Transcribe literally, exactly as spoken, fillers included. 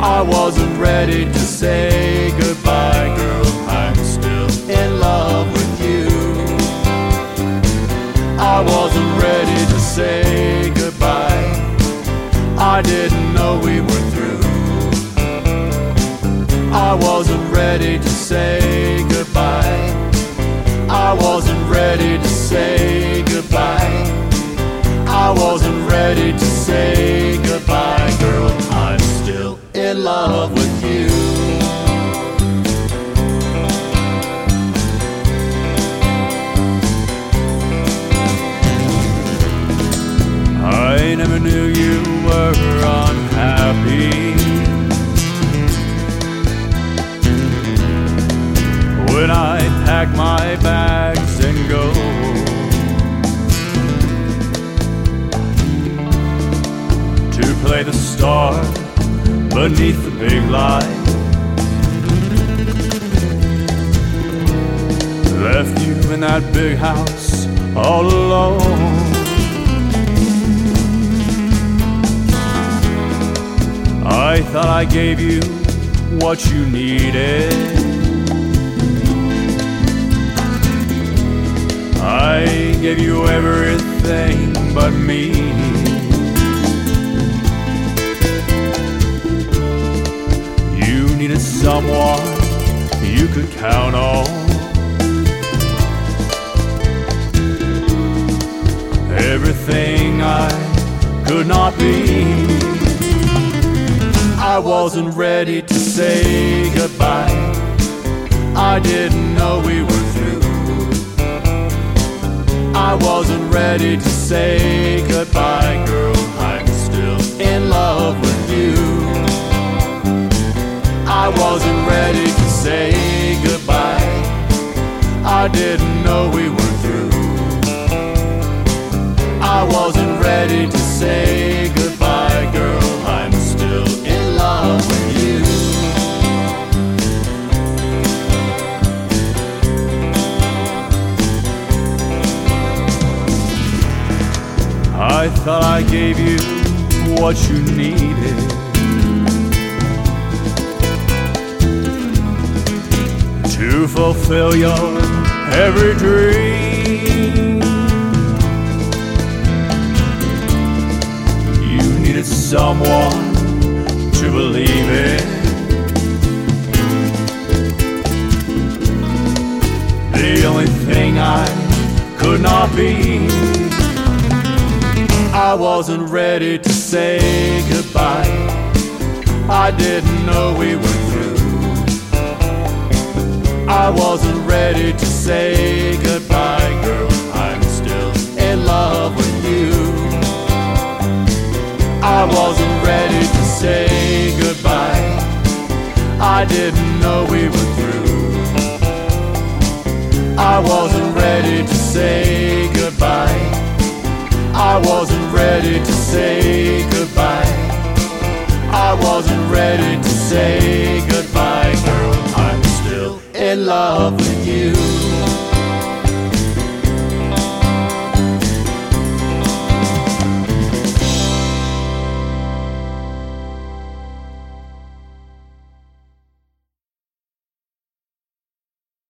I wasn't ready to say goodbye, girl. I'm still in love with you. I wasn't ready to say goodbye. I didn't know we were through. I wasn't ready to say goodbye. I wasn't ready to say goodbye. I wasn't ready to say goodbye, girl. I'm still in love with you. I never knew you were unhappy when I pack my bags and go. To play the star beneath the big light. Left you in that big house all alone. I thought I gave you what you needed. I gave you everything but me. You needed someone you could count on. Everything I could not be. I wasn't ready to say goodbye. I didn't know we were through. I wasn't ready to say goodbye, girl. I'm still in love with you. I wasn't ready to say goodbye. I didn't know we were through. I wasn't ready to say goodbye, girl. I'm still in love with you. I thought I gave you what you needed. To fulfill your every dream. You needed someone to believe in. The only thing I could not be. I wasn't ready to say goodbye. I didn't know we were through. I wasn't ready to say goodbye, girl. I'm still in love with you. I wasn't ready to say goodbye. I didn't know we were through. I wasn't ready to say goodbye. I wasn't ready to say goodbye. I wasn't ready to say